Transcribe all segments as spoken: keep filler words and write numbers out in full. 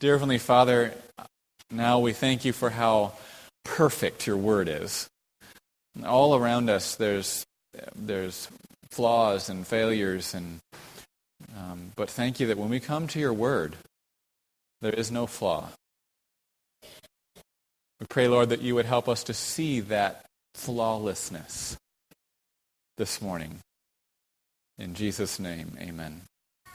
Dear Heavenly Father, now we thank you for how perfect your word is. All around us there's there's flaws and failures, and um, but thank you that when we come to your word, there is no flaw. We pray, Lord, that you would help us to see that flawlessness this morning. In Jesus' name, amen.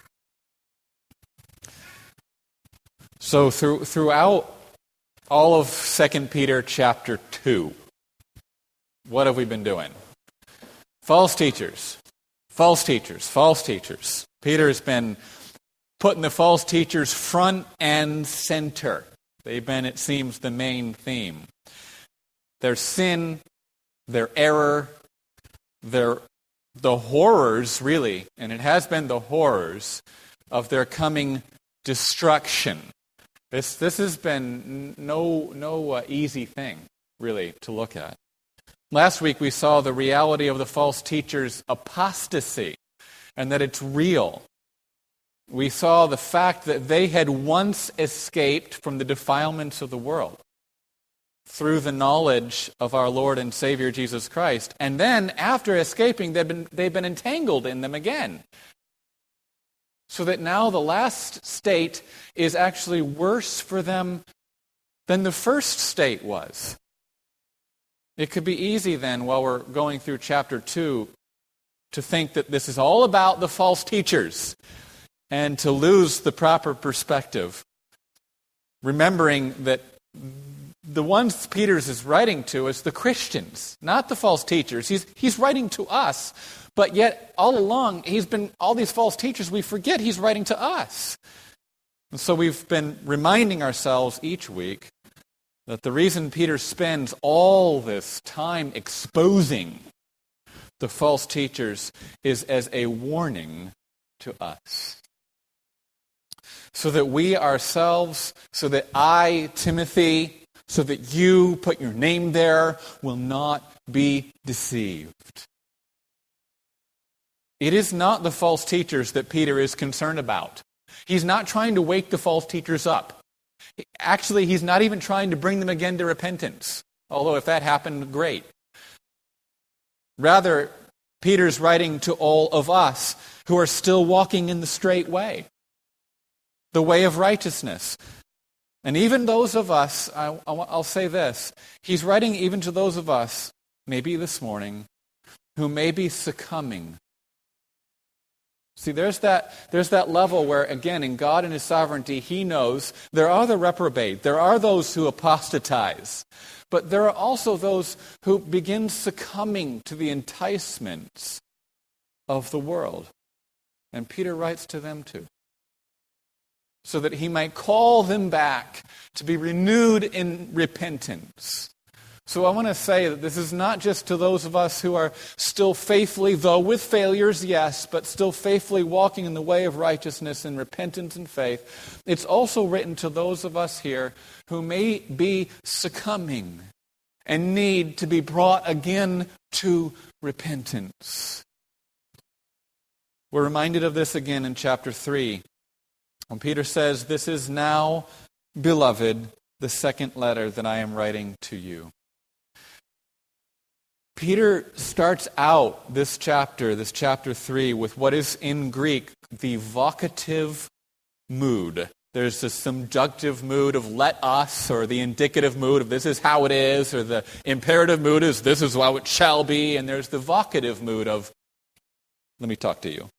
So through, throughout all of Second Peter chapter two, what have we been doing? False teachers, false teachers, false teachers. Peter has been putting the false teachers front and center. They've been, it seems, the main theme. Their sin, their error, their the horrors, really, and it has been the horrors of their coming destruction. This this has been no no uh, easy thing, really, to look at. Last week we saw the reality of the false teachers' apostasy, and that it's real. We saw the fact that they had once escaped from the defilements of the world through the knowledge of our Lord and Savior Jesus Christ. And then, after escaping, they've been, they've been entangled in them again. So that now the last state is actually worse for them than the first state was. It could be easy then, while we're going through chapter two, to think that this is all about the false teachers and to lose the proper perspective, remembering that the ones Peter's is writing to is the Christians, not the false teachers. He's, he's writing to us, but yet all along, he's been, all these false teachers, we forget he's writing to us. And so we've been reminding ourselves each week that the reason Peter spends all this time exposing the false teachers is as a warning to us. So that we ourselves, so that I, Timothy, so that you, put your name there, will not be deceived. It is not the false teachers that Peter is concerned about. He's not trying to wake the false teachers up. Actually, he's not even trying to bring them again to repentance. Although if that happened, great. Rather, Peter's writing to all of us who are still walking in the straight way, the way of righteousness. And even those of us, I, I'll say this, he's writing even to those of us, maybe this morning, who may be succumbing. See, there's that, there's that level where, again, in God and His sovereignty, He knows there are the reprobate, there are those who apostatize, but there are also those who begin succumbing to the enticements of the world. And Peter writes to them too, so that he might call them back to be renewed in repentance. So I want to say that this is not just to those of us who are still faithfully, though with failures, yes, but still faithfully walking in the way of righteousness and repentance and faith. It's also written to those of us here who may be succumbing and need to be brought again to repentance. We're reminded of this again in chapter three. When Peter says, "This is now, beloved, the second letter that I am writing to you." Peter starts out this chapter, this chapter three, with what is in Greek the vocative mood. There's the subjunctive mood of let us, or the indicative mood of this is how it is, or the imperative mood is this is how it shall be, and there's the vocative mood of let me talk to you.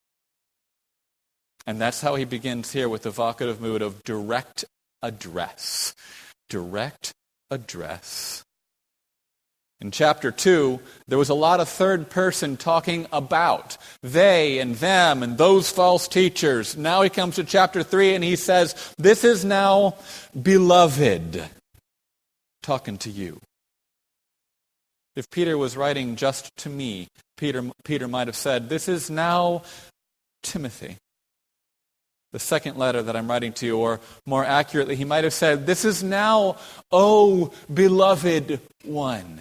And that's how he begins here with the vocative mood of direct address. Direct address. In chapter two, there was a lot of third person talking about they and them and those false teachers. Now he comes to chapter three and he says, "This is now beloved," talking to you. If Peter was writing just to me, Peter, Peter might have said, "This is now Timothy, the second letter that I'm writing to you," or more accurately, he might have said, "This is now, O beloved one."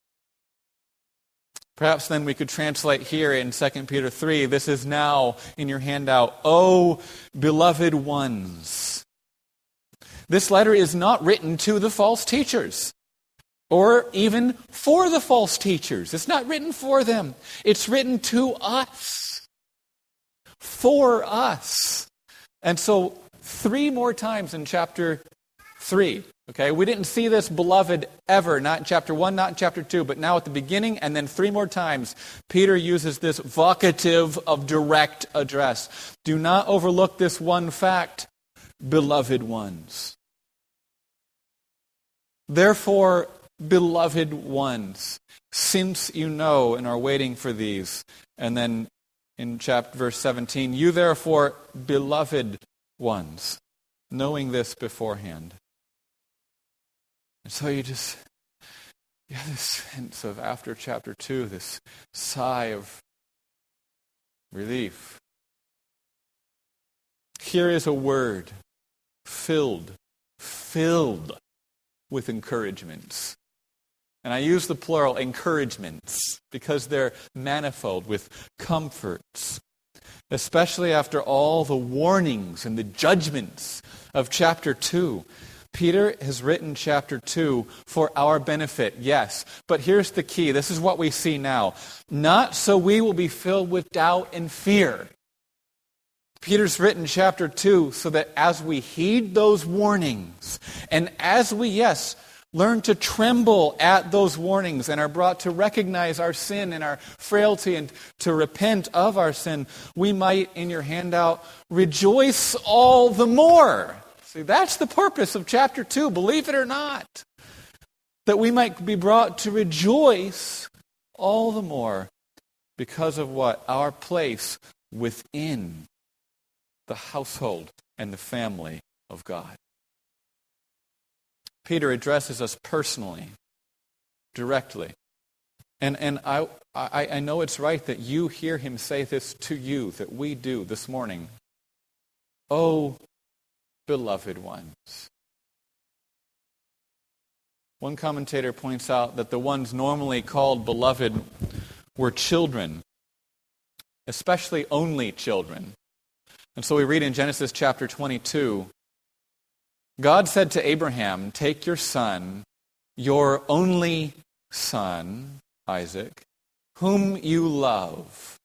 Perhaps then we could translate here in Second Peter three, "This is now," in your handout, "O beloved ones." This letter is not written to the false teachers or even for the false teachers. It's not written for them. It's written to us, for us. And so three more times in chapter three, okay, we didn't see this beloved ever, not in chapter one, not in chapter two, but now at the beginning and then three more times, Peter uses this vocative of direct address. Do not overlook this one fact, beloved ones. Therefore, beloved ones, since you know and are waiting for these. And then in chapter verse seventeen, you therefore, beloved ones, knowing this beforehand. And so you just, you have this sense of, after chapter two, this sigh of relief. Here is a word filled, filled with encouragements. And I use the plural encouragements because they're manifold with comforts, especially after all the warnings and the judgments of chapter two. Peter has written chapter two for our benefit, yes. But here's the key. This is what we see now. Not so we will be filled with doubt and fear. Peter's written chapter two so that as we heed those warnings, and as we, yes, learn to tremble at those warnings and are brought to recognize our sin and our frailty and to repent of our sin, we might, in your handout, rejoice all the more. See, that's the purpose of chapter two, believe it or not. That we might be brought to rejoice all the more because of what? Our place within the household and the family of God. Peter addresses us personally, directly. And and I, I I know it's right that you hear him say this to you, that we do this morning. Oh, beloved ones. One commentator points out that the ones normally called beloved were children, especially only children. And so we read in Genesis chapter twenty-two, God said to Abraham, take your son, your only son, Isaac, whom you love.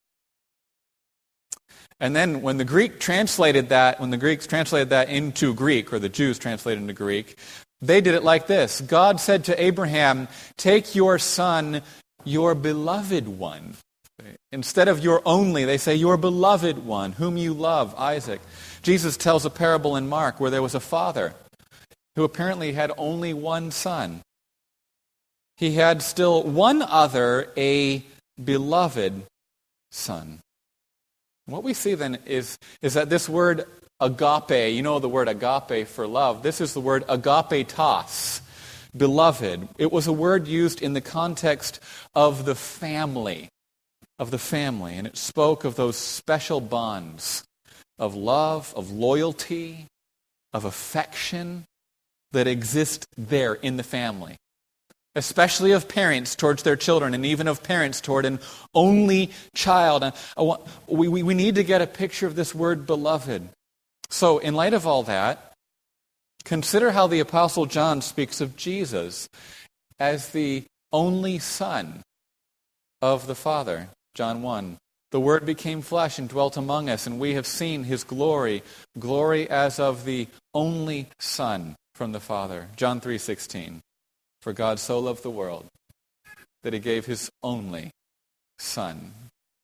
And then when the Greek translated that, when the Greeks translated that into Greek, or the Jews translated into Greek, they did it like this. God said to Abraham, take your son, your beloved one. Instead of your only, they say your beloved one, whom you love, Isaac. Jesus tells a parable in Mark where there was a father who apparently had only one son. He had still one other, a beloved son. What we see then is, is that this word agape, you know the word agape for love, this is the word agapetos, beloved. It was a word used in the context of the family, of the family, and it spoke of those special bonds of love, of loyalty, of affection that exist there in the family, especially of parents towards their children and even of parents toward an only child. And I want, we, we, we need to get a picture of this word beloved. So in light of all that, consider how the Apostle John speaks of Jesus as the only Son of the Father. John one, the Word became flesh and dwelt among us, and we have seen His glory, glory as of the only Son from the Father. John three sixteen, for God so loved the world that He gave His only Son.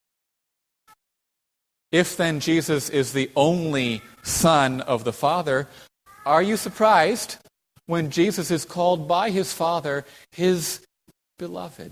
If then Jesus is the only Son of the Father, are you surprised when Jesus is called by His Father His beloved?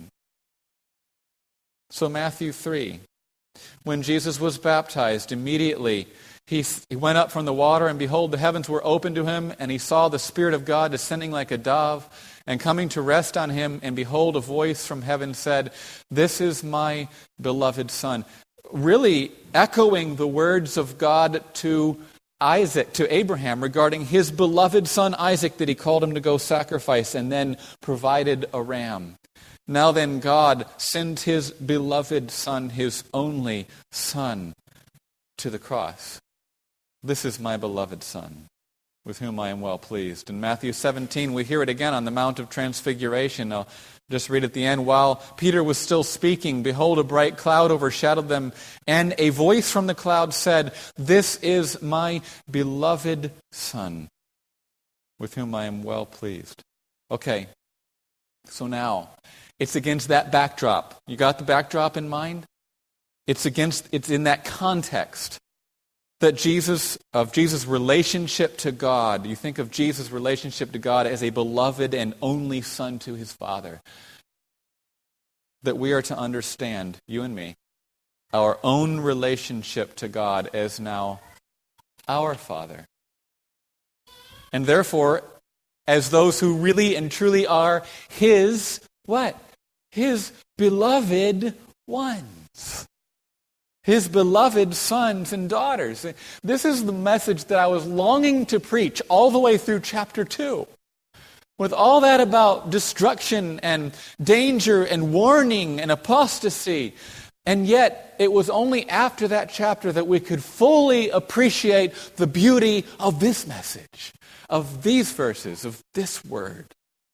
So Matthew three, when Jesus was baptized, immediately he, he went up from the water, and behold, the heavens were opened to him, and he saw the Spirit of God descending like a dove and coming to rest on him, and behold, a voice from heaven said, this is my beloved Son. Really echoing the words of God to Isaac, to Abraham, regarding his beloved son Isaac that he called him to go sacrifice and then provided a ram. Now then, God sends His beloved Son, His only Son, to the cross. This is my beloved Son. with whom I am well pleased. In Matthew seventeen, we hear it again on the Mount of Transfiguration. I'll just read at the end. While Peter was still speaking, behold, a bright cloud overshadowed them, and a voice from the cloud said, "This is my beloved Son, with whom I am well pleased." Okay, so now, it's against that backdrop. You got the backdrop in mind? It's against, it's in that context that Jesus, of Jesus' relationship to God, you think of Jesus' relationship to God as a beloved and only Son to his Father, that we are to understand, you and me, our own relationship to God as now our Father. And therefore, as those who really and truly are his, what? His beloved ones. His beloved sons and daughters. This is the message that I was longing to preach all the way through chapter two. With all that about destruction and danger and warning and apostasy. And yet, it was only after that chapter that we could fully appreciate the beauty of this message, of these verses, of this word.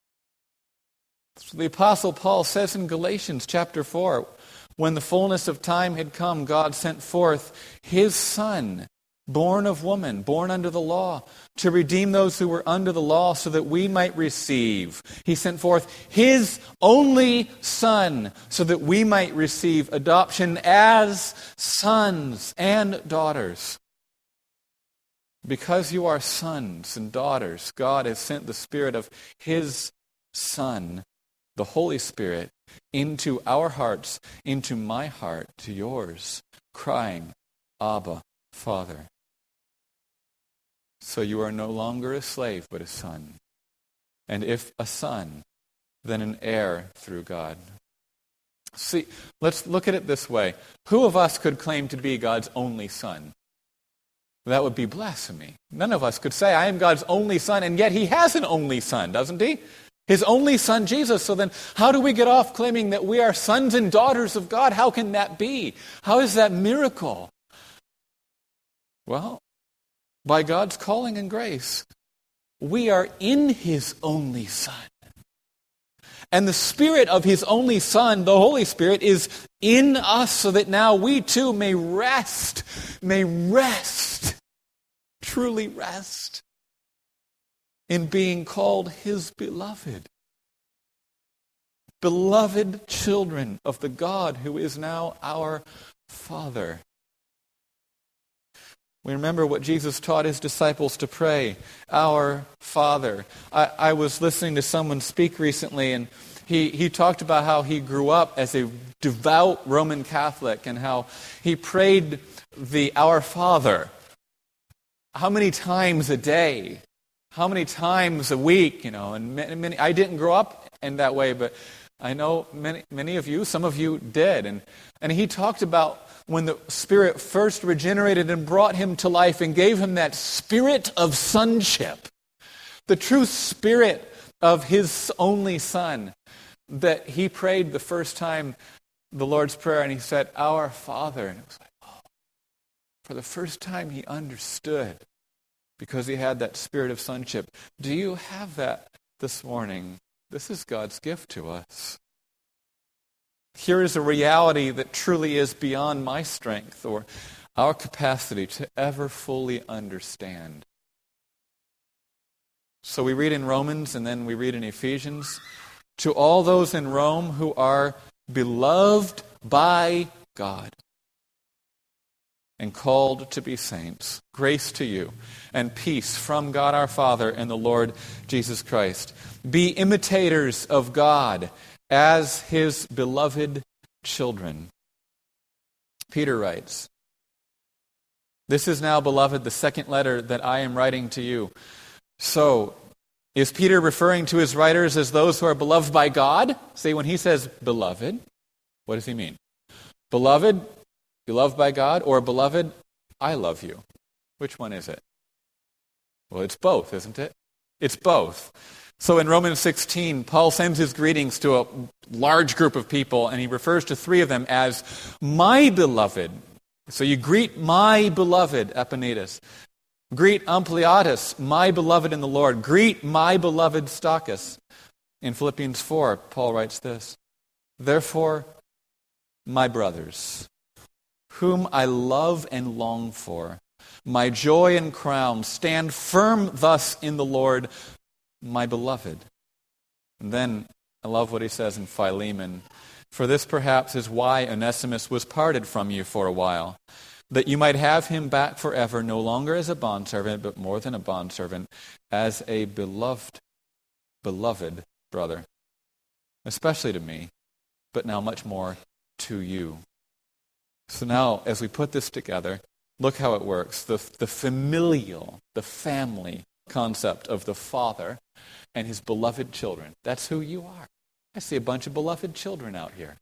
So the Apostle Paul says in Galatians chapter four, when the fullness of time had come, God sent forth his Son, born of woman, born under the law, to redeem those who were under the law so that we might receive. He sent forth his only Son so that we might receive adoption as sons and daughters. Because you are sons and daughters, God has sent the Spirit of his Son, the Holy Spirit, into our hearts, into my heart, to yours, crying, Abba, Father. So you are no longer a slave, but a son. And if a son, then an heir through God. See, let's look at it this way. Who of us could claim to be God's only son? That would be blasphemy. None of us could say, I am God's only son, and yet he has an only son, doesn't he? His only Son, Jesus. So then, how do we get off claiming that we are sons and daughters of God? How can that be? How is that miracle? Well, by God's calling and grace, we are in his only Son. And the Spirit of his only Son, the Holy Spirit, is in us so that now we too may rest, may rest, truly rest, in being called his beloved. Beloved children of the God who is now our Father. We remember what Jesus taught his disciples to pray, Our Father. I, I was listening to someone speak recently, and he, he talked about how he grew up as a devout Roman Catholic and how he prayed the Our Father. How many times a day? How many times a week, you know, and many, many, I didn't grow up in that way, but I know many, many of you, some of you did. And, and he talked about when the Spirit first regenerated and brought him to life and gave him that spirit of sonship, the true spirit of his only Son, that he prayed the first time the Lord's Prayer, and he said, Our Father. And it was like, oh, for the first time he understood. Because he had that spirit of sonship. Do you have that this morning? This is God's gift to us. Here is a reality that truly is beyond my strength or our capacity to ever fully understand. So we read in Romans and then we read in Ephesians, to all those in Rome who are beloved by God and called to be saints, grace to you and peace from God our Father and the Lord Jesus Christ. Be imitators of God as his beloved children. Peter writes, This is now, beloved, the second letter that I am writing to you. So, is Peter referring to his writers as those who are beloved by God? See, when he says beloved, what does he mean? Beloved, beloved by God, or beloved, I love you? Which one is it? Well, it's both, isn't it? It's both. So in Romans sixteen, Paul sends his greetings to a large group of people, and he refers to three of them as my beloved. So you greet my beloved, Epanetus. Greet Ampliatus, my beloved in the Lord. Greet my beloved Stachys. In Philippians four, Paul writes this, therefore, my brothers, whom I love and long for, my joy and crown, stand firm thus in the Lord, my beloved. And then, I love what he says in Philemon, for this perhaps is why Onesimus was parted from you for a while, that you might have him back forever, no longer as a bondservant, but more than a bondservant, as a beloved, beloved brother, especially to me, but now much more to you. So now, as we put this together, look how it works. The, the familial, the family concept of the Father and his beloved children. That's who you are. I see a bunch of beloved children out here.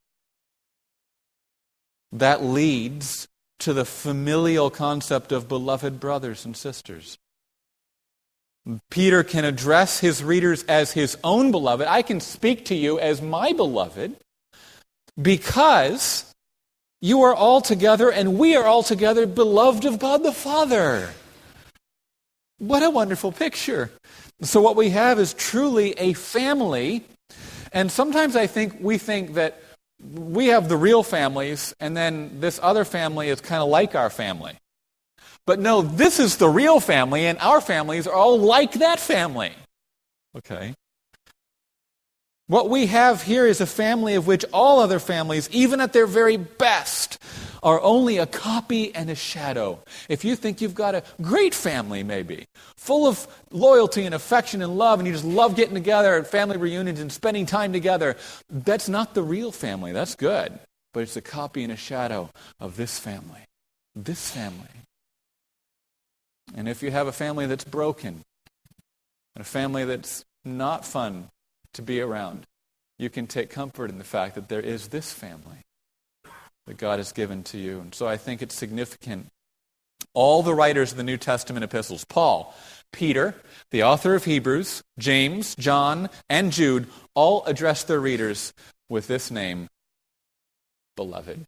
That leads to the familial concept of beloved brothers and sisters. Peter can address his readers as his own beloved. I can speak to you as my beloved because you are all together and we are all together beloved of God the Father. What a wonderful picture. So what we have is truly a family. And sometimes I think we think that we have the real families and then this other family is kind of like our family. But no, this is the real family and our families are all like that family. Okay. What we have here is a family of which all other families, even at their very best, are only a copy and a shadow. If you think you've got a great family, maybe, full of loyalty and affection and love, and you just love getting together at family reunions and spending time together, that's not the real family. That's good. But it's a copy and a shadow of this family. This family. And if you have a family that's broken, and a family that's not fun to be around, you can take comfort in the fact that there is this family that God has given to you. And so I think it's significant. All the writers of the New Testament epistles, Paul, Peter, the author of Hebrews, James, John, and Jude, all address their readers with this name, beloved.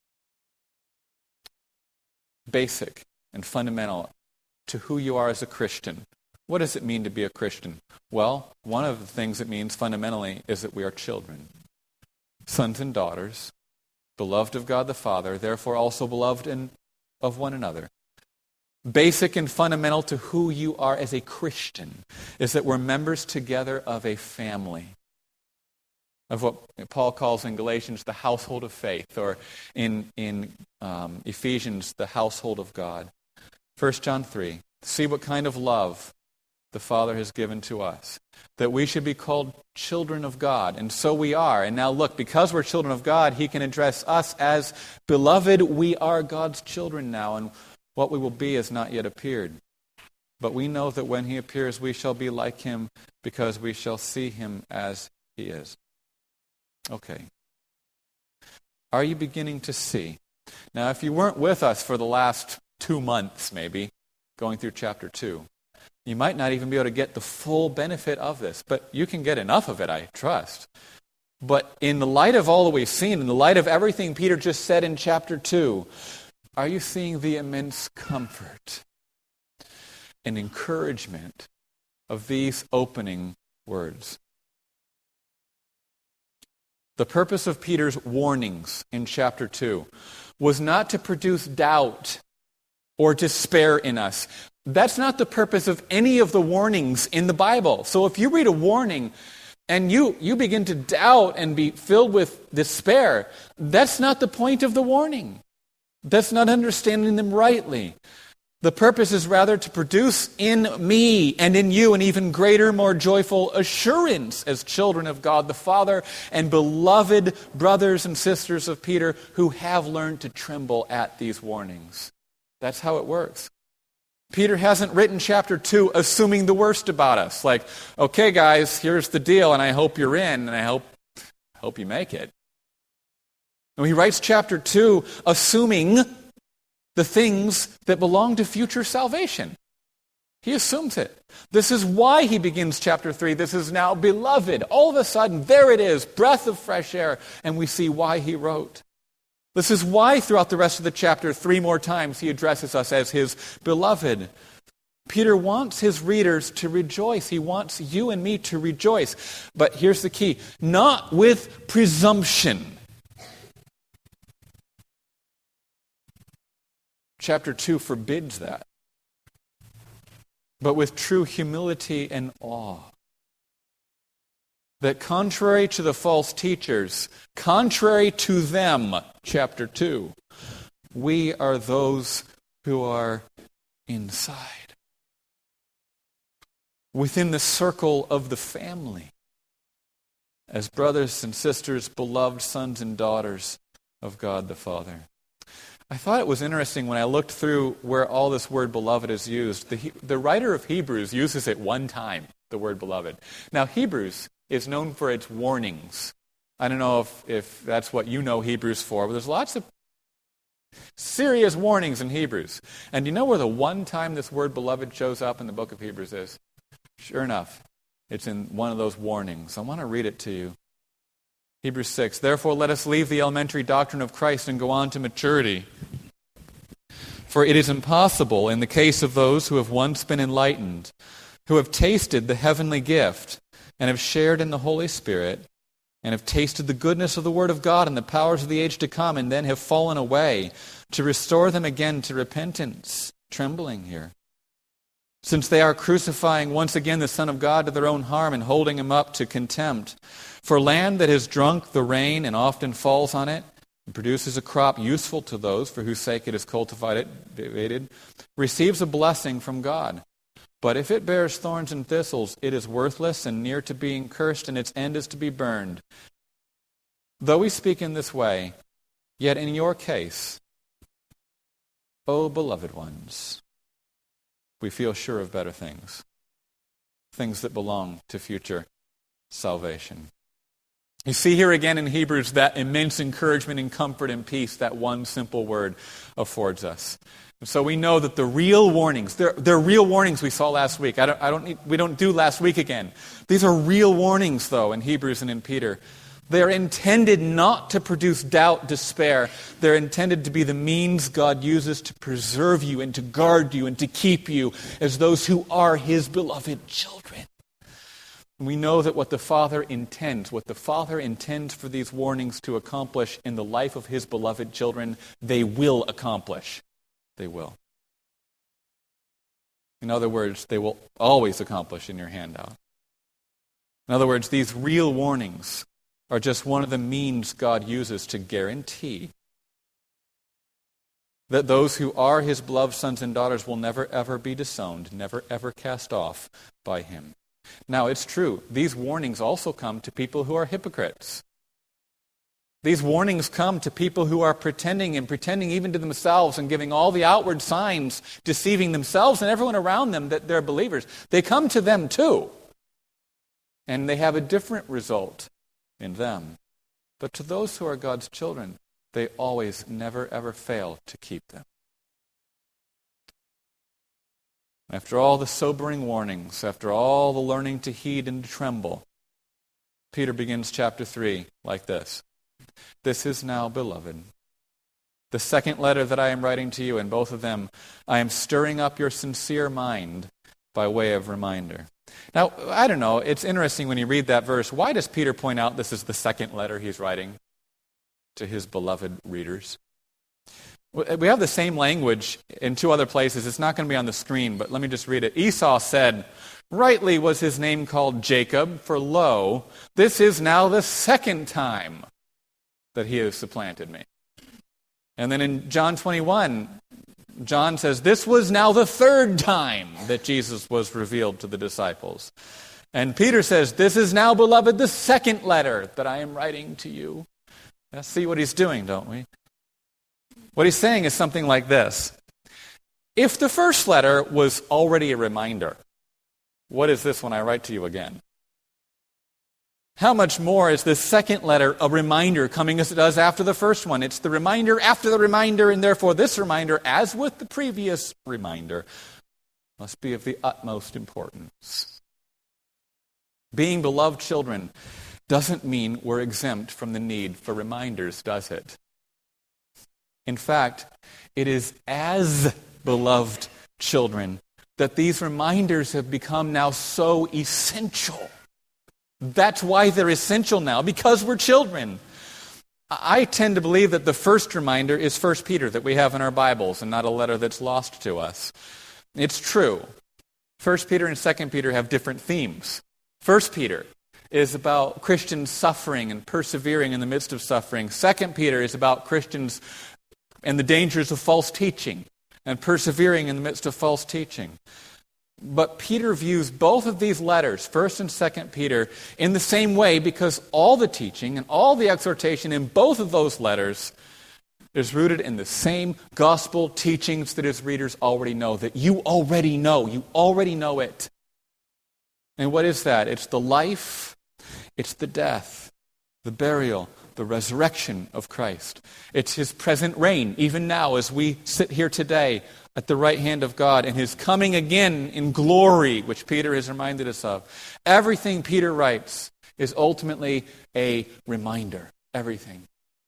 Basic and fundamental to who you are as a Christian. What does it mean to be a Christian? Well, one of the things it means fundamentally is that we are children, sons and daughters, beloved of God the Father, therefore also beloved in, of one another. Basic and fundamental to who you are as a Christian is that we're members together of a family, of what Paul calls in Galatians the household of faith, or in, in um, Ephesians the household of God. First John three, see what kind of love the Father has given to us, that we should be called children of God, and so we are. And now look, because we're children of God, he can address us as beloved. We are God's children now, and what we will be has not yet appeared. But we know that when he appears, we shall be like him, because we shall see him as he is. Okay. Are you beginning to see? Now, if you weren't with us for the last two months, maybe, going through chapter two, you might not even be able to get the full benefit of this, but you can get enough of it, I trust. But in the light of all that we've seen, in the light of everything Peter just said in chapter two, are you seeing the immense comfort and encouragement of these opening words? The purpose of Peter's warnings in chapter two was not to produce doubt or despair in us. That's not the purpose of any of the warnings in the Bible. So if you read a warning and you, you begin to doubt and be filled with despair, that's not the point of the warning. That's not understanding them rightly. The purpose is rather to produce in me and in you an even greater, more joyful assurance as children of God the Father and beloved brothers and sisters of Peter who have learned to tremble at these warnings. That's how it works. Peter hasn't written chapter two assuming the worst about us. Like, okay, guys, here's the deal, and I hope you're in, and I hope, hope you make it. And he writes chapter two assuming the things that belong to future salvation. He assumes it. This is why he begins chapter three. This is now beloved. All of a sudden, there it is, breath of fresh air, and we see why he wrote. This is why throughout the rest of the chapter, three more times he addresses us as his beloved. Peter wants his readers to rejoice. He wants you and me to rejoice. But here's the key: not with presumption. Chapter two forbids that. But with true humility and awe. That contrary to the false teachers, contrary to them, chapter two, we are those who are inside. Within the circle of the family, as brothers and sisters, beloved sons and daughters of God the Father. I thought it was interesting when I looked through where all this word beloved is used. The, the writer of Hebrews uses it one time, the word beloved. Now, Hebrews is known for its warnings. I don't know if, if that's what you know Hebrews for, but there's lots of serious warnings in Hebrews. And do you know where the one time this word beloved shows up in the book of Hebrews is? Sure enough, it's in one of those warnings. I want to read it to you. Hebrews six, therefore let us leave the elementary doctrine of Christ and go on to maturity. For it is impossible in the case of those who have once been enlightened, who have tasted the heavenly gift, and have shared in the Holy Spirit, and have tasted the goodness of the Word of God and the powers of the age to come, and then have fallen away, to restore them again to repentance. Trembling here. Since they are crucifying once again the Son of God to their own harm and holding him up to contempt. For land that has drunk the rain and often falls on it, and produces a crop useful to those for whose sake it is cultivated, receives a blessing from God. But if it bears thorns and thistles, it is worthless and near to being cursed, and its end is to be burned. Though we speak in this way, yet in your case, O beloved ones, we feel sure of better things, things that belong to future salvation. You see here again in Hebrews that immense encouragement and comfort and peace that one simple word affords us. And so we know that the real warnings, they're, they're real warnings we saw last week. I don't, I don't need, we don't do last week again. These are real warnings, though, in Hebrews and in Peter. They're intended not to produce doubt, despair. They're intended to be the means God uses to preserve you and to guard you and to keep you as those who are His beloved children. We know that what the Father intends, what the Father intends for these warnings to accomplish in the life of His beloved children, they will accomplish. They will. In other words, they will always accomplish in your handout. In other words, these real warnings are just one of the means God uses to guarantee that those who are His beloved sons and daughters will never ever be disowned, never ever cast off by Him. Now, it's true, these warnings also come to people who are hypocrites. These warnings come to people who are pretending and pretending even to themselves and giving all the outward signs, deceiving themselves and everyone around them that they're believers. They come to them too. And they have a different result in them. But to those who are God's children, they always, never, ever fail to keep them. After all the sobering warnings, after all the learning to heed and to tremble, Peter begins chapter three like this. This is now, beloved, the second letter that I am writing to you, and both of them, I am stirring up your sincere mind by way of reminder. Now, I don't know, it's interesting when you read that verse. Why does Peter point out this is the second letter he's writing to his beloved readers? We have the same language in two other places. It's not going to be on the screen, but let me just read it. Esau said, rightly was his name called Jacob, for lo, this is now the second time that he has supplanted me. And then in John twenty-one, John says, this was now the third time that Jesus was revealed to the disciples. And Peter says, this is now, beloved, the second letter that I am writing to you. Let's see what he's doing, don't we? What he's saying is something like this. If the first letter was already a reminder, what is this when I write to you again? How much more is this second letter a reminder coming as it does after the first one? It's the reminder after the reminder, and therefore this reminder, as with the previous reminder, must be of the utmost importance. Being beloved children doesn't mean we're exempt from the need for reminders, does it? In fact, it is as beloved children that these reminders have become now so essential. That's why they're essential now, because we're children. I tend to believe that the first reminder is First Peter that we have in our Bibles and not a letter that's lost to us. It's true. First Peter and Second Peter have different themes. First Peter is about Christians suffering and persevering in the midst of suffering. Second Peter is about Christians and the dangers of false teaching and persevering in the midst of false teaching. But Peter views both of these letters, First and Second Peter, in the same way because all the teaching and all the exhortation in both of those letters is rooted in the same gospel teachings that his readers already know, that you already know. You already know it. And what is that? It's the life, it's the death, the burial, the resurrection of Christ. It's his present reign, even now as we sit here today at the right hand of God, and his coming again in glory, which Peter has reminded us of. Everything Peter writes is ultimately a reminder. Everything.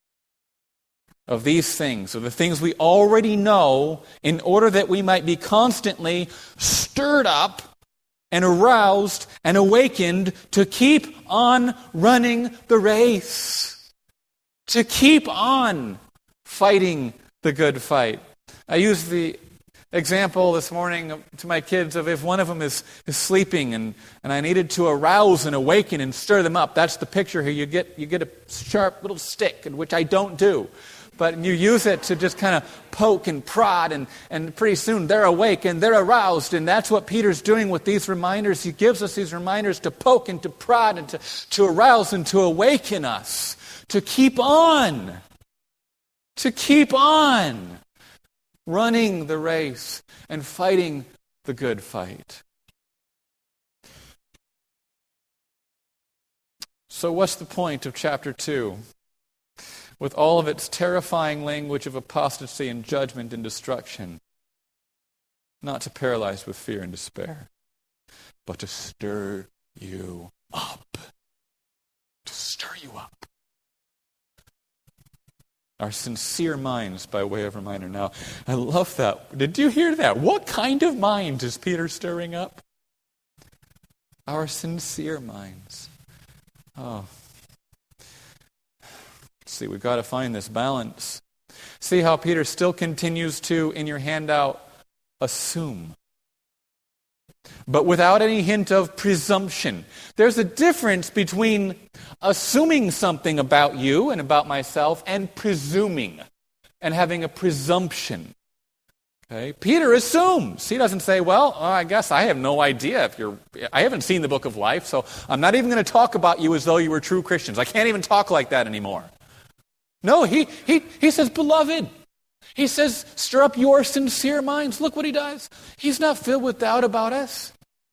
Of these things, of the things we already know, in order that we might be constantly stirred up and aroused and awakened to keep on running the race. To keep on fighting the good fight. I used the example this morning to my kids of if one of them is, is sleeping and, and I needed to arouse and awaken and stir them up. That's the picture here. You get, you get a sharp little stick, which I don't do. But you use it to just kind of poke and prod, and, and pretty soon they're awake and they're aroused. And that's what Peter's doing with these reminders. He gives us these reminders to poke and to prod and to, to arouse and to awaken us. To keep on. To keep on running the race and fighting the good fight. So what's the point of chapter two? With all of its terrifying language of apostasy and judgment and destruction, not to paralyze with fear and despair, but to stir you up. To stir you up. Our sincere minds, by way of reminder. Now, I love that. Did you hear that? What kind of mind is Peter stirring up? Our sincere minds. Oh. See, we've got to find this balance. See how Peter still continues to, in your handout, assume. But without any hint of presumption. There's a difference between assuming something about you and about myself and presuming and having a presumption. Okay? Peter assumes. He doesn't say, well, I guess I have no idea if you're, I haven't seen the book of life, so I'm not even going to talk about you as though you were true Christians. I can't even talk like that anymore. No, he, he, he says, beloved. He says, stir up your sincere minds. Look what he does. He's not filled with doubt about us.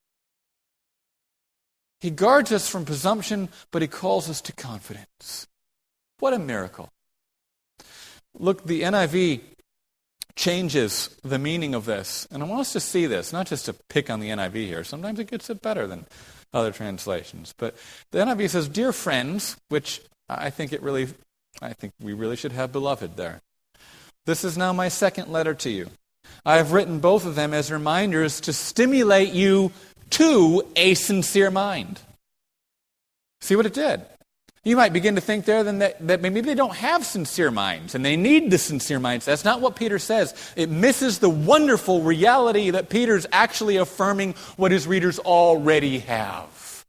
He guards us from presumption, but he calls us to confidence. What a miracle. Look, the N I V changes the meaning of this. And I want us to see this, not just to pick on the N I V here. Sometimes it gets it better than other translations. But the N I V says, dear friends, which I think it really... I think we really should have beloved there. This is now my second letter to you. I have written both of them as reminders to stimulate you to a sincere mind. See what it did? You might begin to think there then that, that maybe they don't have sincere minds and they need the sincere minds. That's not what Peter says. It misses the wonderful reality that Peter's actually affirming what his readers already have.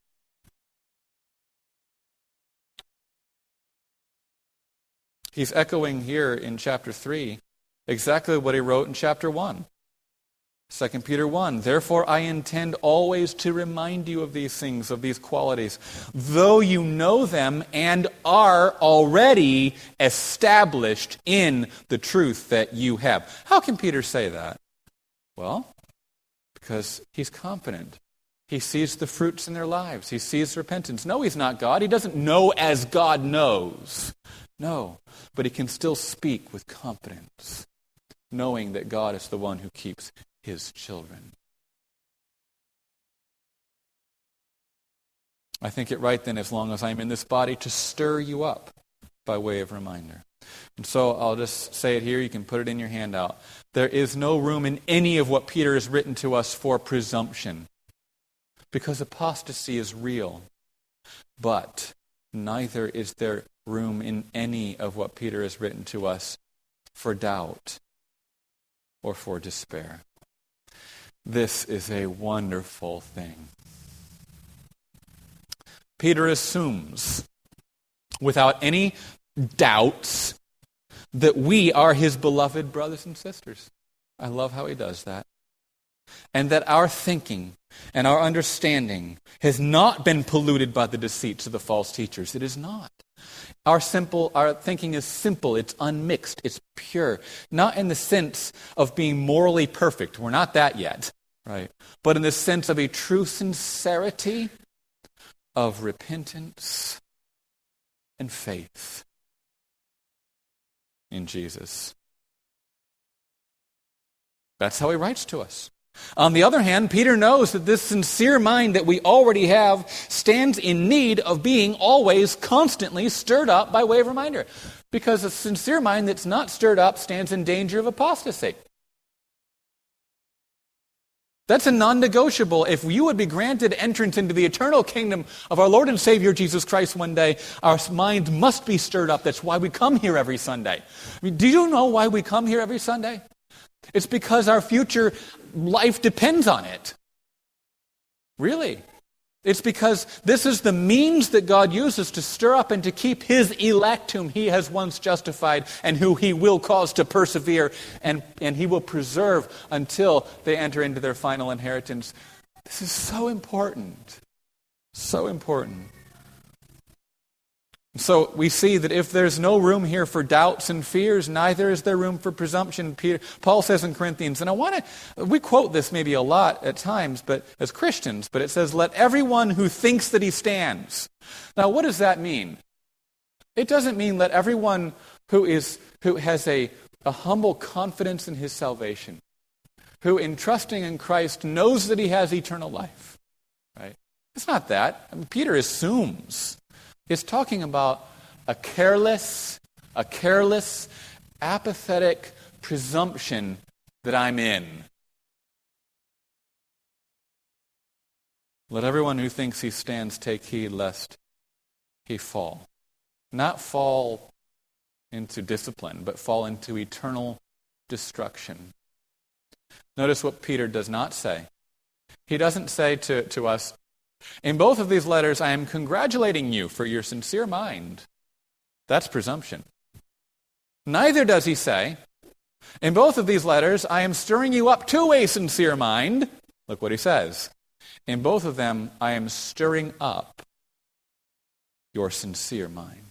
He's echoing here in chapter three exactly what he wrote in chapter one. Second Peter one, therefore I intend always to remind you of these things, of these qualities, though you know them and are already established in the truth that you have. How can Peter say that? Well, because he's confident. He sees the fruits in their lives. He sees repentance. No, he's not God. He doesn't know as God knows. No, but he can still speak with confidence, knowing that God is the one who keeps his children. I think it right then, as long as I'm in this body, to stir you up, by way of reminder. And so I'll just say it here. You can put it in your handout. There is no room in any of what Peter has written to us for presumption, because apostasy is real. But neither is there room in any of what Peter has written to us for doubt or for despair. This is a wonderful thing. Peter assumes, without any doubts, that we are his beloved brothers and sisters. I love how he does that. And that our thinking and our understanding has not been polluted by the deceits of the false teachers. It is not. Our simple, our thinking is simple, it's unmixed, it's pure. Not in the sense of being morally perfect. We're not that yet, right? But in the sense of a true sincerity of repentance and faith in Jesus. That's how he writes to us. On the other hand, Peter knows that this sincere mind that we already have stands in need of being always, constantly stirred up by way of reminder. Because a sincere mind that's not stirred up stands in danger of apostasy. That's a non-negotiable. If you would be granted entrance into the eternal kingdom of our Lord and Savior Jesus Christ one day, our minds must be stirred up. That's why we come here every Sunday. I mean, do you know why we come here every Sunday? It's because our future life depends on it. Really. It's because this is the means that God uses to stir up and to keep his elect whom he has once justified and who he will cause to persevere and, and he will preserve until they enter into their final inheritance. This is so important. So important. So we see that if there's no room here for doubts and fears, neither is there room for presumption. Peter, Paul says in Corinthians, and I want to, we quote this maybe a lot at times, but as Christians, but it says, let everyone who thinks that he stands. Now, what does that mean? It doesn't mean let everyone who is who has a, a humble confidence in his salvation, who in trusting in Christ knows that he has eternal life. Right? It's not that. I mean, Peter assumes. It's talking about a careless, a careless, apathetic presumption that I'm in. Let everyone who thinks he stands take heed lest he fall. Not fall into discipline, but fall into eternal destruction. Notice what Peter does not say. He doesn't say to, to us, in both of these letters, I am congratulating you for your sincere mind. That's presumption. Neither does he say, in both of these letters, I am stirring you up to a sincere mind. Look what he says. In both of them, I am stirring up your sincere mind.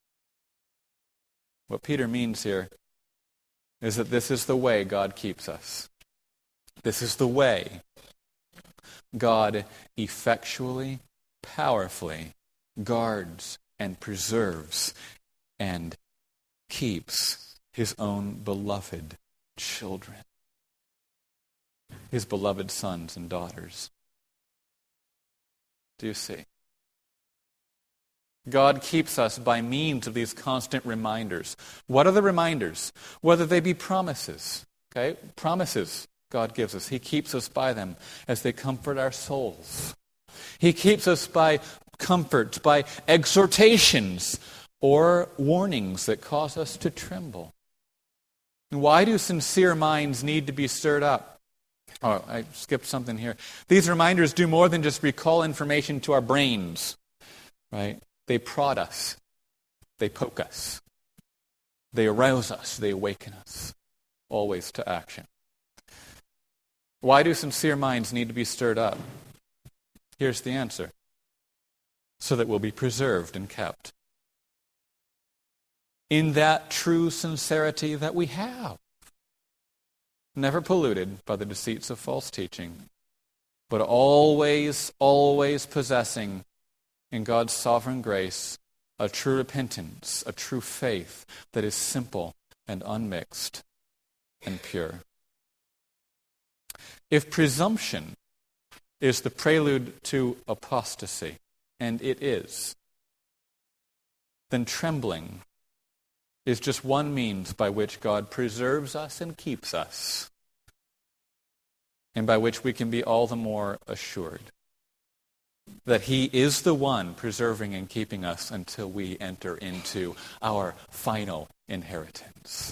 What Peter means here is that this is the way God keeps us. This is the way God effectually, powerfully guards and preserves and keeps his own beloved children, his beloved sons and daughters. Do you see? God keeps us by means of these constant reminders. What are the reminders? Whether they be promises, okay? Promises God gives us. He keeps us by them as they comfort our souls. He keeps us by comfort, by exhortations or warnings that cause us to tremble. Why do sincere minds need to be stirred up? Oh, I skipped something here. These reminders do more than just recall information to our brains, right? They prod us. They poke us. They arouse us. They awaken us, always to action. Why do sincere minds need to be stirred up? Here's the answer. So that we'll be preserved and kept in that true sincerity that we have. Never polluted by the deceits of false teaching, but always, always possessing in God's sovereign grace a true repentance, a true faith that is simple and unmixed and pure. If presumption is the prelude to apostasy, and it is, then trembling is just one means by which God preserves us and keeps us, and by which we can be all the more assured that He is the one preserving and keeping us until we enter into our final inheritance.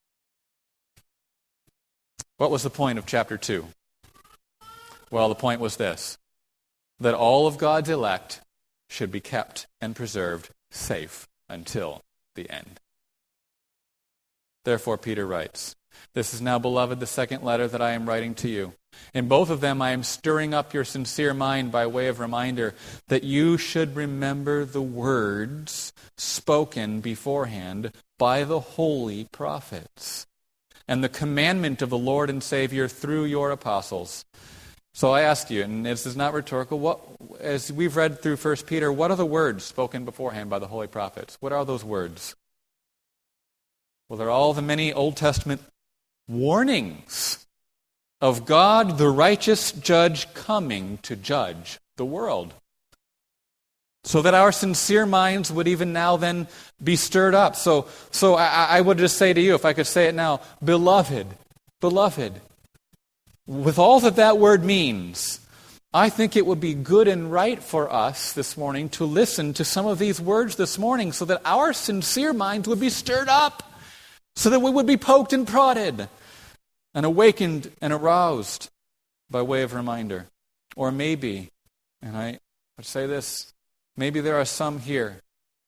What was the point of chapter two? Well, the point was this, that all of God's elect should be kept and preserved safe until the end. Therefore, Peter writes, "This is now, beloved, the second letter that I am writing to you. In both of them I am stirring up your sincere mind by way of reminder that you should remember the words spoken beforehand by the holy prophets, and the commandment of the Lord and Savior through your apostles." So I ask you, and this is not rhetorical, what, as we've read through First Peter, what are the words spoken beforehand by the holy prophets? What are those words? Well, they're all the many Old Testament warnings of God, the righteous judge, coming to judge the world. So that our sincere minds would even now then be stirred up. So, so I, I would just say to you, if I could say it now, beloved, beloved, with all that that word means, I think it would be good and right for us this morning to listen to some of these words this morning so that our sincere minds would be stirred up, so that we would be poked and prodded and awakened and aroused by way of reminder. Or maybe, and I would say this, maybe there are some here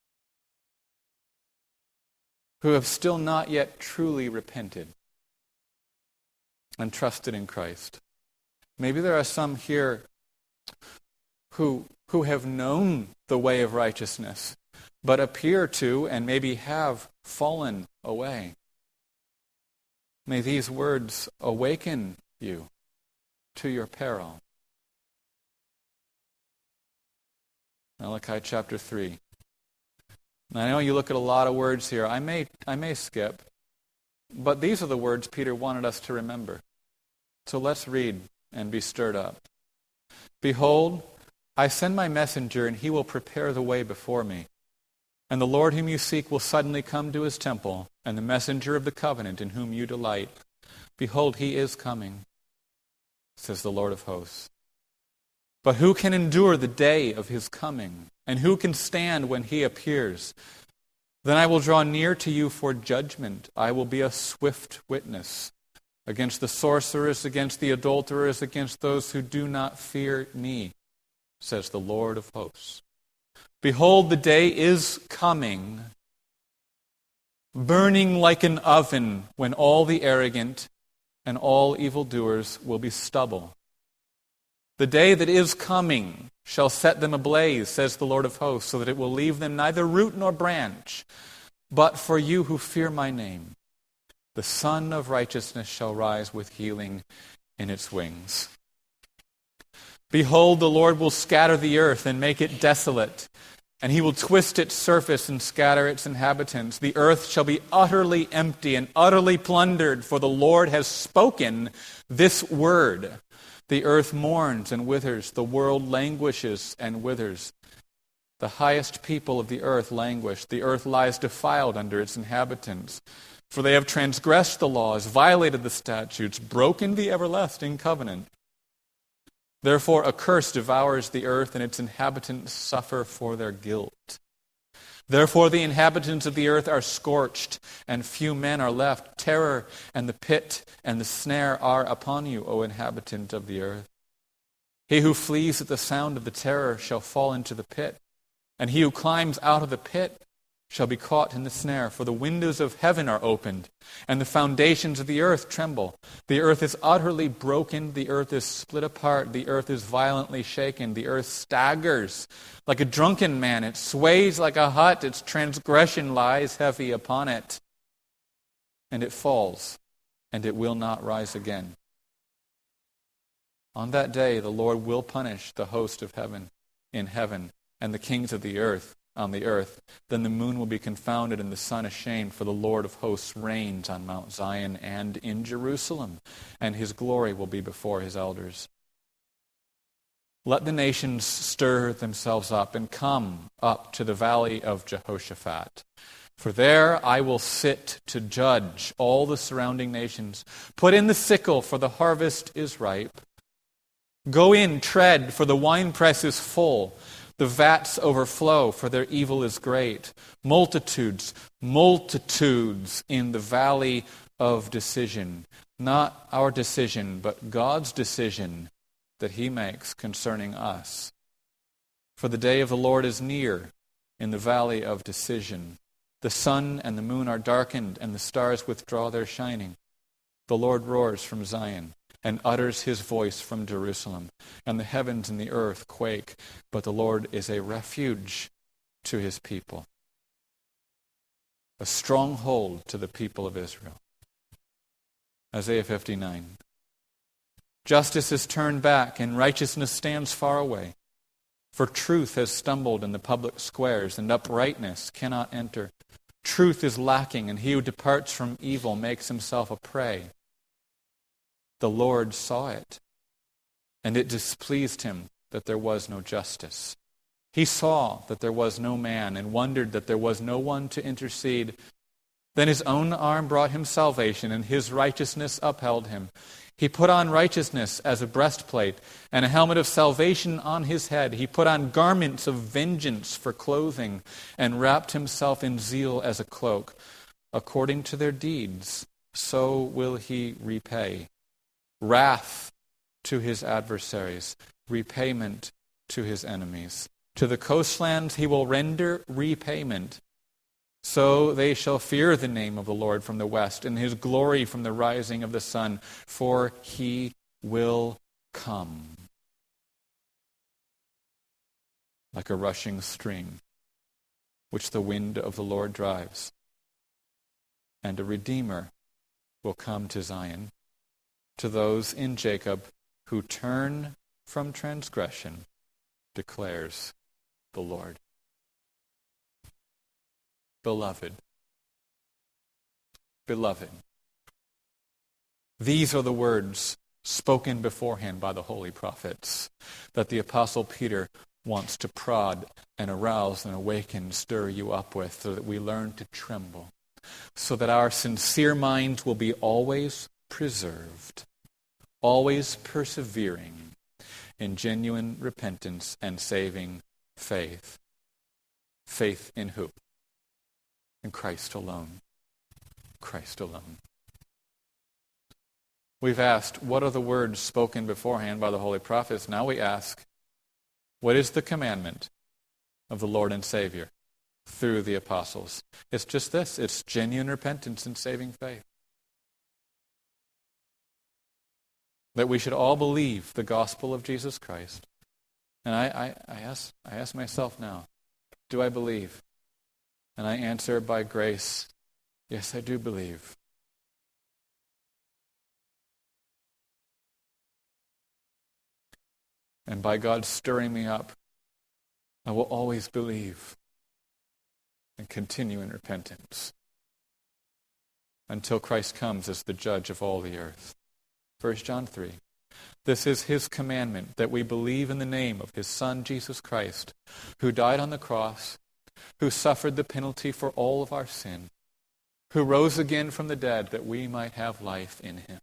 who have still not yet truly repented and trusted in Christ. Maybe there are some here who, who have known the way of righteousness, but appear to and maybe have fallen away. May these words awaken you to your peril. Malachi chapter three. Now, I know you look at a lot of words here. I may, I may skip, but these are the words Peter wanted us to remember. So let's read and be stirred up. "Behold, I send my messenger, and he will prepare the way before me. And the Lord whom you seek will suddenly come to his temple, and the messenger of the covenant in whom you delight. Behold, he is coming, says the Lord of hosts. But who can endure the day of his coming? And who can stand when he appears? Then I will draw near to you for judgment. I will be a swift witness against the sorcerers, against the adulterers, against those who do not fear me, says the Lord of hosts. Behold, the day is coming, burning like an oven, when all the arrogant and all evildoers will be stubble. The day that is coming shall set them ablaze, says the Lord of hosts, so that it will leave them neither root nor branch. But for you who fear my name, the Son of Righteousness shall rise with healing in its wings. Behold, the Lord will scatter the earth and make it desolate, and he will twist its surface and scatter its inhabitants. The earth shall be utterly empty and utterly plundered, for the Lord has spoken this word. The earth mourns and withers, the world languishes and withers. The highest people of the earth languish. The earth lies defiled under its inhabitants. For they have transgressed the laws, violated the statutes, broken the everlasting covenant. Therefore a curse devours the earth, and its inhabitants suffer for their guilt. Therefore the inhabitants of the earth are scorched, and few men are left. Terror and the pit and the snare are upon you, O inhabitant of the earth. He who flees at the sound of the terror shall fall into the pit, and he who climbs out of the pit shall be caught in the snare. For the windows of heaven are opened, and the foundations of the earth tremble. The earth is utterly broken, the earth is split apart, the earth is violently shaken, the earth staggers like a drunken man, it sways like a hut, its transgression lies heavy upon it. And it falls, and it will not rise again. On that day the Lord will punish the host of heaven in heaven, and the kings of the earth on the earth. Then the moon will be confounded and the sun ashamed, for the Lord of hosts reigns on Mount Zion and in Jerusalem, and his glory will be before his elders. Let the nations stir themselves up and come up to the valley of Jehoshaphat. For there I will sit to judge all the surrounding nations. Put in the sickle, for the harvest is ripe. Go in, tread, for the winepress is full. The vats overflow, for their evil is great. Multitudes, multitudes in the valley of decision. Not our decision, but God's decision that He makes concerning us. For the day of the Lord is near in the valley of decision. The sun and the moon are darkened, and the stars withdraw their shining. The Lord roars from Zion, and utters His voice from Jerusalem, and the heavens and the earth quake, but the Lord is a refuge to His people, a stronghold to the people of Israel. Isaiah fifty-nine. Justice is turned back, and righteousness stands far away. For truth has stumbled in the public squares, and uprightness cannot enter. Truth is lacking, and he who departs from evil makes himself a prey. The Lord saw it, and it displeased Him that there was no justice. He saw that there was no man, and wondered that there was no one to intercede. Then His own arm brought Him salvation, and His righteousness upheld Him. He put on righteousness as a breastplate, and a helmet of salvation on His head. He put on garments of vengeance for clothing, and wrapped Himself in zeal as a cloak. According to their deeds, so will He repay. Wrath to His adversaries, repayment to His enemies. To the coastlands He will render repayment. So they shall fear the name of the Lord from the west, and His glory from the rising of the sun, for He will come like a rushing stream, which the wind of the Lord drives. And a Redeemer will come to Zion, to those in Jacob who turn from transgression, declares the Lord. Beloved, beloved, these are the words spoken beforehand by the holy prophets that the Apostle Peter wants to prod and arouse and awaken, stir you up with, so that we learn to tremble, so that our sincere minds will be always preserved, always persevering in genuine repentance and saving faith. Faith in who? In Christ alone. Christ alone. We've asked, what are the words spoken beforehand by the holy prophets? Now we ask, what is the commandment of the Lord and Savior through the apostles? It's just this. It's genuine repentance and saving faith. That we should all believe the gospel of Jesus Christ. And I, I, I, ask, I ask myself now, do I believe? And I answer by grace, yes, I do believe. And by God stirring me up, I will always believe and continue in repentance until Christ comes as the judge of all the earth. First John three. This is His commandment, that we believe in the name of His Son, Jesus Christ, who died on the cross, who suffered the penalty for all of our sin, who rose again from the dead that we might have life in Him.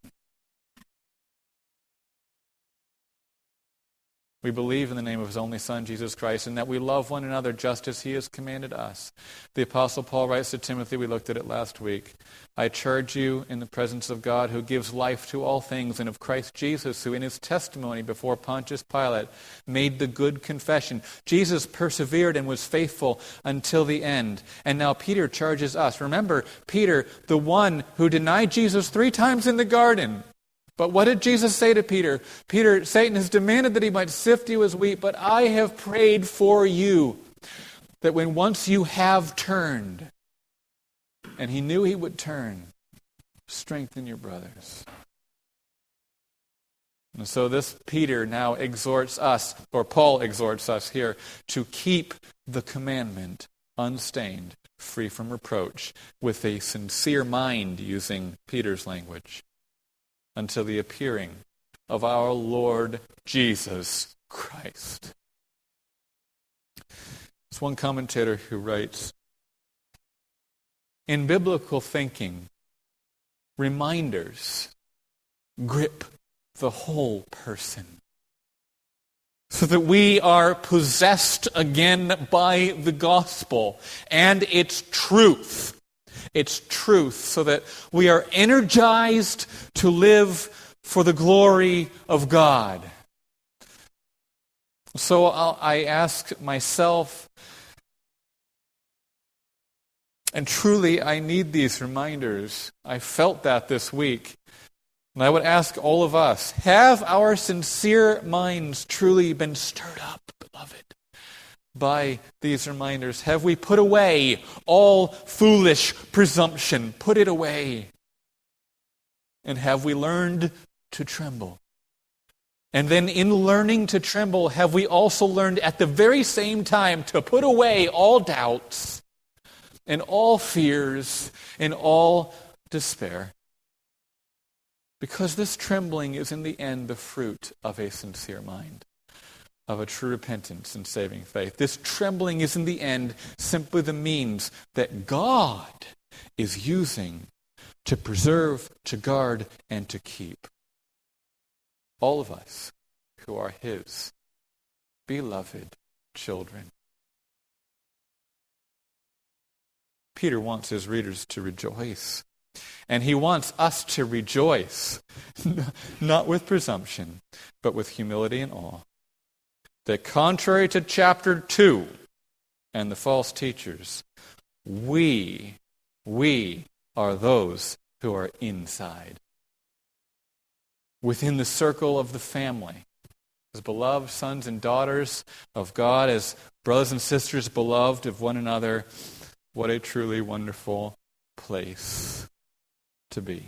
We believe in the name of His only Son, Jesus Christ, and that we love one another just as He has commanded us. The Apostle Paul writes to Timothy, we looked at it last week, I charge you in the presence of God who gives life to all things, and of Christ Jesus, who in His testimony before Pontius Pilate made the good confession. Jesus persevered and was faithful until the end. And now Peter charges us. Remember, Peter, the one who denied Jesus three times in the garden. But what did Jesus say to Peter? Peter, Satan has demanded that he might sift you as wheat, but I have prayed for you that when once you have turned, and he knew he would turn, strengthen your brothers. And so this Peter now exhorts us, or Paul exhorts us here, to keep the commandment unstained, free from reproach, with a sincere mind, using Peter's language, until the appearing of our Lord Jesus Christ. There's one commentator who writes, In biblical thinking, reminders grip the whole person, so that we are possessed again by the gospel and its truth. Its truth, so that we are energized to live for the glory of God. So I'll, I ask myself, and truly I need these reminders. I felt that this week. And I would ask all of us, have our sincere minds truly been stirred up, beloved, by these reminders? Have we put away all foolish presumption? Put it away. And have we learned to tremble? And then in learning to tremble, have we also learned at the very same time to put away all doubts and all fears and all despair? Because this trembling is in the end the fruit of a sincere mind, of a true repentance and saving faith. This trembling is in the end simply the means that God is using to preserve, to guard, and to keep all of us who are His beloved children. Peter wants his readers to rejoice. And he wants us to rejoice, not with presumption, but with humility and awe. That contrary to chapter two and the false teachers, we, we are those who are inside, within the circle of the family, as beloved sons and daughters of God, as brothers and sisters beloved of one another. What a truly wonderful place to be.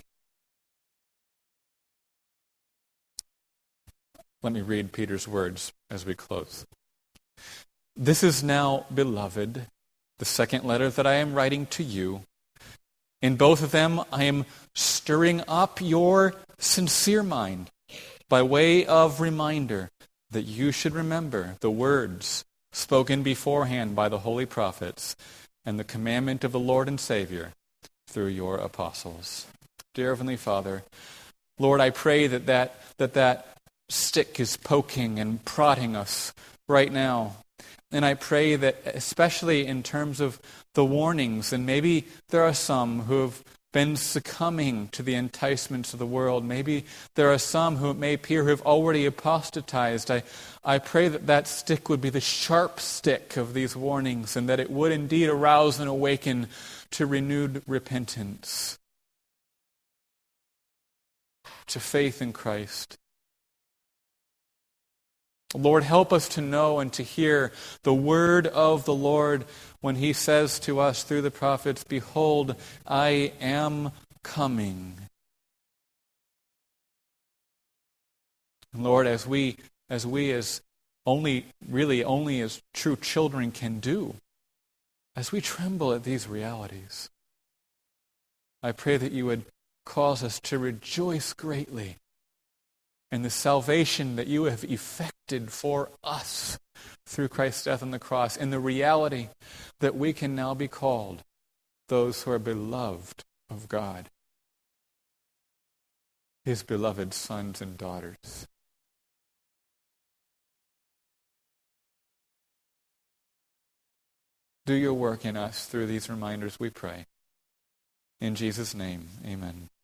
Let me read Peter's words as we close. This is now, beloved, the second letter that I am writing to you. In both of them, I am stirring up your sincere mind by way of reminder that you should remember the words spoken beforehand by the holy prophets and the commandment of the Lord and Savior through your apostles. Dear Heavenly Father, Lord, I pray that that, that that stick is poking and prodding us right now. And I pray that especially in terms of the warnings, and maybe there are some who have been succumbing to the enticements of the world. Maybe there are some who it may appear who have already apostatized. I, I pray that that stick would be the sharp stick of these warnings, and that it would indeed arouse and awaken to renewed repentance, to faith in Christ. Lord, help us to know and to hear the word of the Lord when He says to us through the prophets, "Behold, I am coming." And Lord, as we, as we as only, really only as true children can do, as we tremble at these realities, I pray that you would cause us to rejoice greatly in the salvation that you have effected for us through Christ's death on the cross, in the reality that we can now be called those who are beloved of God, His beloved sons and daughters. Do your work in us through these reminders, we pray. In Jesus' name, amen.